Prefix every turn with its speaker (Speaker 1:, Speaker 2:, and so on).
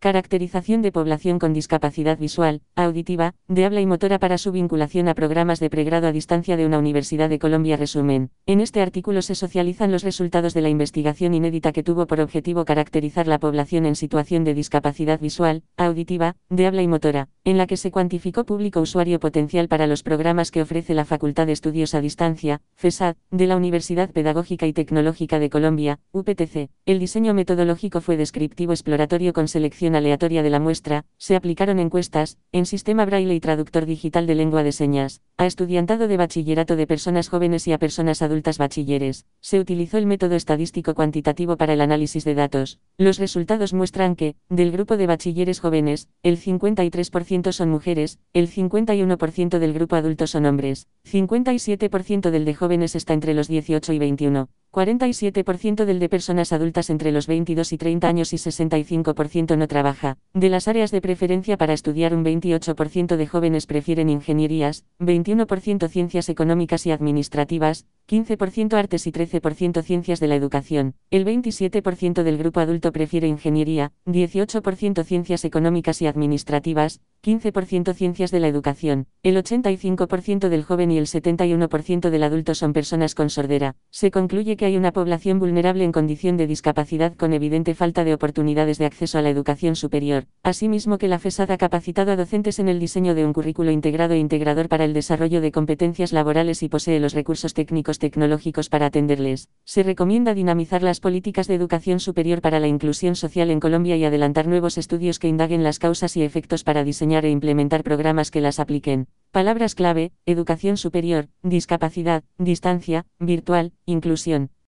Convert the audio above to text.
Speaker 1: Caracterización de población con discapacidad visual, auditiva, de habla y motora para su vinculación a programas de pregrado a distancia de una Universidad de Colombia. Resumen. En este artículo se socializan los resultados de la investigación inédita que tuvo por objetivo caracterizar la población en situación de discapacidad visual, auditiva, de habla y motora, en la que se cuantificó público usuario potencial para los programas que ofrece la Facultad de Estudios a Distancia, FESAD, de la Universidad Pedagógica y Tecnológica de Colombia, UPTC. El diseño metodológico fue descriptivo exploratorio con selección aleatoria de la muestra, se aplicaron encuestas, en sistema braille y traductor digital de lengua de señas, a estudiantado de bachillerato de personas jóvenes y a personas adultas bachilleres. Se utilizó el método estadístico cuantitativo para el análisis de datos. Los resultados muestran que, del grupo de bachilleres jóvenes, el 53% son mujeres, el 51% del grupo adulto son hombres, 57% del de jóvenes está entre los 18 y 21. 47% del de personas adultas entre los 22 y 30 años y 65% no trabaja. De las áreas de preferencia para estudiar, un 28% de jóvenes prefieren ingenierías, 21% ciencias económicas y administrativas, 15% artes y 13% ciencias de la educación. El 27% del grupo adulto prefiere ingeniería, 18% ciencias económicas y administrativas, 15% ciencias de la educación. El 85% del joven y el 71% del adulto son personas con sordera. Se concluye que hay una población vulnerable en condición de discapacidad con evidente falta de oportunidades de acceso a la educación superior. Asimismo, que la FESAD ha capacitado a docentes en el diseño de un currículo integrado e integrador para el desarrollo de competencias laborales y posee los recursos técnicos tecnológicos para atenderles. Se recomienda dinamizar las políticas de educación superior para la inclusión social en Colombia y adelantar nuevos estudios que indaguen las causas y efectos para diseñar e implementar programas que las apliquen. Palabras clave: educación superior, discapacidad, distancia, virtual, inclusión.